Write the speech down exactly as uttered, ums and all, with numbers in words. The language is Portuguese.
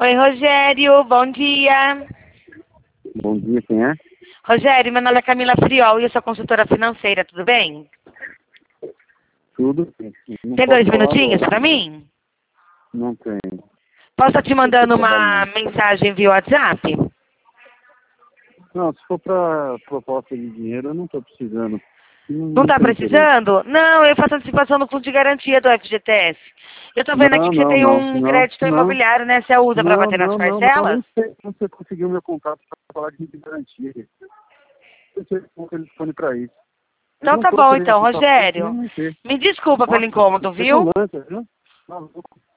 Oi, Rogério, bom dia. Bom dia, quem é? Rogério, meu nome é Camila Friol e eu sou consultora financeira, tudo bem? Tudo? Não Tem posso dois falar minutinhos agora. para mim? Não tenho. Posso estar te Eu tô mandando uma trabalhando. mensagem via WhatsApp? Não, se for para proposta de dinheiro, eu não estou precisando. Não, Não não está tem interesse. precisando? Não, eu faço antecipação no fundo de garantia do F G T S. Eu estou vendo aqui Não, que você não, tem não, um não, crédito não, imobiliário, né? Você usa para não, bater nas não, não, não, parcelas? nem sei como você conseguiu meu contato para falar de garantia. Eu sei como que ele dispone para isso. Eu Então não tá estou bom, querendo então, puxar ponto Rogério. nem mexer. Me desculpa pelo Nossa, incômodo, viu? petulância, viu? Maluco.